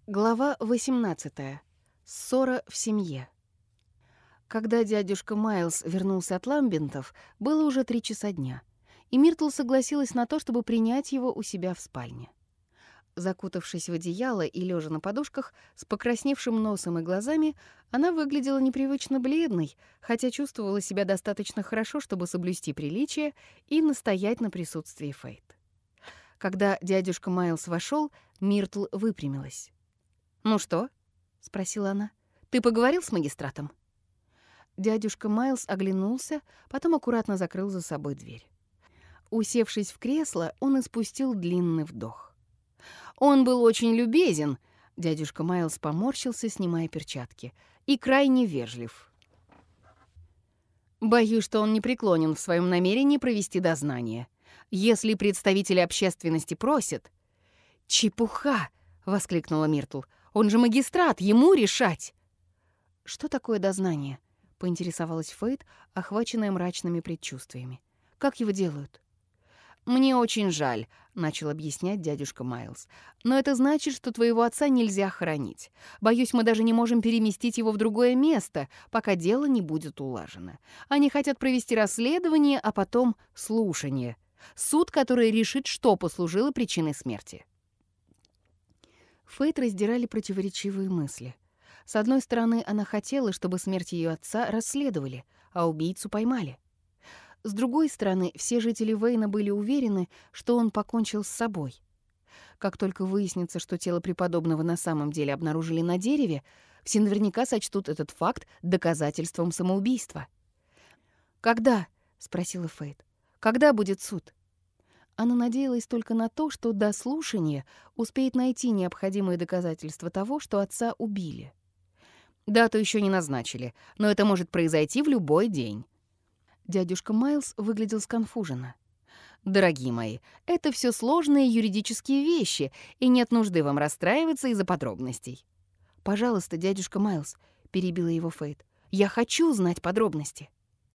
Глава 18. Ссора в семье. Когда дядюшка Майлз вернулся от Ламбентов, было уже 3 часа дня, и Миртл согласилась на то, чтобы принять его у себя в спальне. Закутавшись в одеяло и лежа на подушках, с покрасневшим носом и глазами, она выглядела непривычно бледной, хотя чувствовала себя достаточно хорошо, чтобы соблюсти приличие и настоять на присутствии Фейт. Когда дядюшка Майлз вошел, Миртл выпрямилась. «Ну что?» — спросила она. «Ты поговорил с магистратом?» Дядюшка Майлз оглянулся, потом аккуратно закрыл за собой дверь. Усевшись в кресло, он испустил длинный вдох. «Он был очень любезен», — дядюшка Майлз поморщился, снимая перчатки, «и крайне вежлив. Боюсь, что он не преклонен в своем намерении провести дознание. Если представители общественности просят...» «Чепуха!» — воскликнула Миртл. «Он же магистрат, ему решать!» «Что такое дознание?» — поинтересовалась Фейт, охваченная мрачными предчувствиями. «Как его делают?» «Мне очень жаль», — начал объяснять дядюшка Майлз. «Но это значит, что твоего отца нельзя хоронить. Боюсь, мы даже не можем переместить его в другое место, пока дело не будет улажено. Они хотят провести расследование, а потом слушание. Суд, который решит, что послужило причиной смерти». Фейт раздирали противоречивые мысли. С одной стороны, она хотела, чтобы смерть ее отца расследовали, а убийцу поймали. С другой стороны, все жители Вейна были уверены, что он покончил с собой. Как только выяснится, что тело преподобного на самом деле обнаружили на дереве, все наверняка сочтут этот факт доказательством самоубийства. «Когда?» — спросила Фейт. «Когда будет суд?» Она надеялась только на то, что до слушания успеет найти необходимые доказательства того, что отца убили. «Дату еще не назначили, но это может произойти в любой день». Дядюшка Майлз выглядел сконфуженно. «Дорогие мои, это все сложные юридические вещи, и нет нужды вам расстраиваться из-за подробностей». «Пожалуйста, дядюшка Майлз», — перебила его Фейт, — «я хочу знать подробности».